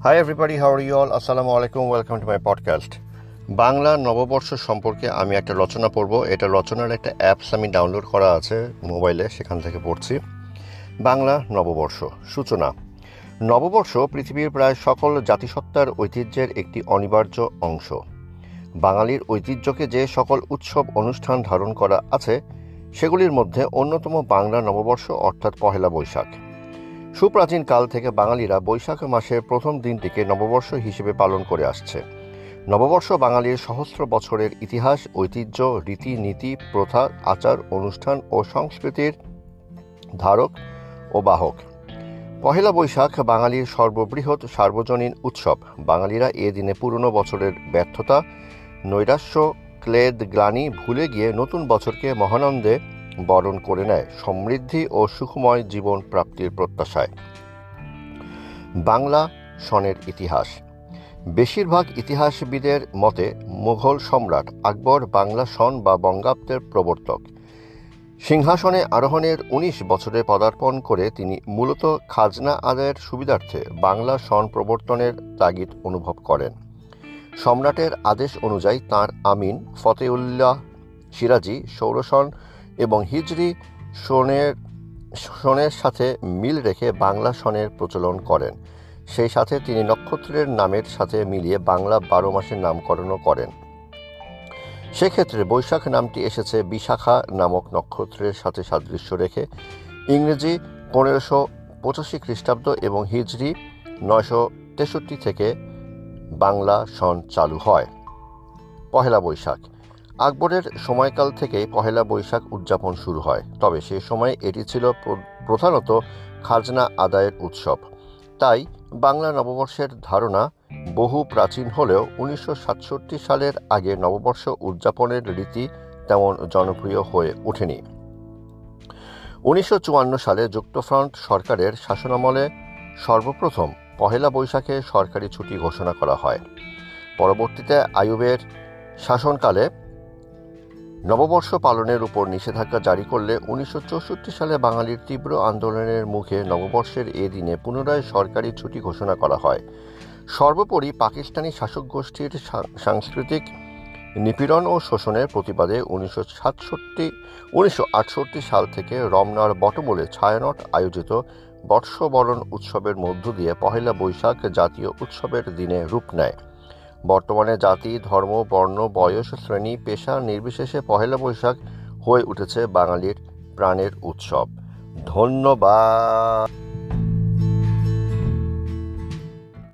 Hi everybody, how are you all? Assalamu alaikum, welcome to my podcast. Bangla নববর্ষ সম্পর্কে আমি একটা রচনা পড়ব। এটা রচনার একটা অ্যাপস আমি ডাউনলোড করা আছে মোবাইলে, সেখান থেকে পড়ছি। বাংলা নববর্ষ সূচনা। নববর্ষ পৃথিবীর প্রায় সকল জাতিসত্তার ঐতিহ্যের একটি অনিবার্য অংশ। বাঙালির ঐতিহ্যকে যে সকল উৎসব অনুষ্ঠান ধারণ করা আছে সেগুলির মধ্যে অন্যতম বাংলা নববর্ষ অর্থাৎ পহেলা বৈশাখ। সুপ্রাচীন কাল থেকে বাঙালিরা বৈশাখ মাসের প্রথম দিনটিকে নববর্ষ হিসেবে পালন করে আসছে। নববর্ষ বাঙালির সহস্র বছরের ইতিহাস, ঐতিহ্য, রীতিনীতি, প্রথা, আচার, অনুষ্ঠান ও সংস্কৃতির ধারক ও বাহক। পহেলা বৈশাখ বাঙালির সর্ববৃহৎ সার্বজনীন উৎসব। বাঙালিরা এ দিনে পুরনো বছরের ব্যর্থতা, নৈরাশ্য, ক্লেদ, গ্লানি ভুলে গিয়ে নতুন বছরকে মহানন্দে বরণ করে নেয়, সমৃদ্ধি ও সুখময় জীবন প্রাপ্তির প্রত্যাশায়। বাংলা সনের ইতিহাস। বেশিরভাগ ইতিহাসবিদের মতে মুঘল সম্রাট আকবর বাংলা সন বা বঙ্গাব্দের প্রবর্তক। সিংহাসনে আরোহণের ১৯ বছরে পদার্পণ করে তিনি মূলত খাজনা আদায়ের সুবিধার্থে বাংলা সন প্রবর্তনের তাগিদ অনুভব করেন। সম্রাটের আদেশ অনুযায়ী তাঁর আমিন, ফতেউল্লাহ সিরাজি সৌরসন এবং হিজরি সনের সাথে মিল রেখে বাংলা সনের প্রচলন করেন। সেই সাথে তিনি নক্ষত্রের নামের সাথে মিলিয়ে বাংলা ১২ মাসের নামকরণও করেন। সেক্ষেত্রে বৈশাখ নামটি এসেছে বিশাখা নামক নক্ষত্রের সাথে সাদৃশ্য রেখে। ইংরেজি ১৫৮৫ খ্রিস্টাব্দ এবং হিজরি ৯৬৩ থেকে বাংলা সন চালু হয়। পহেলা বৈশাখ। আকবরের সময়কাল থেকেই পহেলা বৈশাখ উদযাপন শুরু হয়, তবে সে সময় এটি ছিল প্রধানত খাজনা আদায়ের উৎসব। তাই বাংলা নববর্ষের ধারণা বহু প্রাচীন হলেও ১৯৬৭ সালের আগে নববর্ষ উদযাপনের রীতি তেমন জনপ্রিয় হয়ে ওঠেনি। ১৯৫৪ সালে যুক্তফ্রন্ট সরকারের শাসনামলে সর্বপ্রথম পহেলা বৈশাখে সরকারি ছুটি ঘোষণা করা হয়। পরবর্তীতে আইয়ুবের শাসনকালে নববর্ষ পালনের উপর নিষেধাজ্ঞা জারি করলে ১৯৬৪ সালে বাঙালির তীব্র আন্দোলনের মুখে নববর্ষের এ দিনে পুনরায় সরকারি ছুটি ঘোষণা করা হয়। সর্বোপরি পাকিস্তানি শাসক গোষ্ঠীর সাংস্কৃতিক নিপীড়ন ও শোষণের প্রতিবাদে ১৯৬৮ সাল থেকে রমনার বটমূলে ছায়ানট আয়োজিত বর্ষবরণ উৎসবের মধ্য দিয়ে পহেলা বৈশাখ জাতীয় উৎসবের দিনে রূপ নেয়। বর্তমানে জাতি, ধর্ম, বর্ণ, বয়স, শ্রেণী, পেশা নির্বিশেষে পহেলা বৈশাখ হয়ে উঠেছে বাঙালির প্রাণের উৎসব। ধন্যবাদ।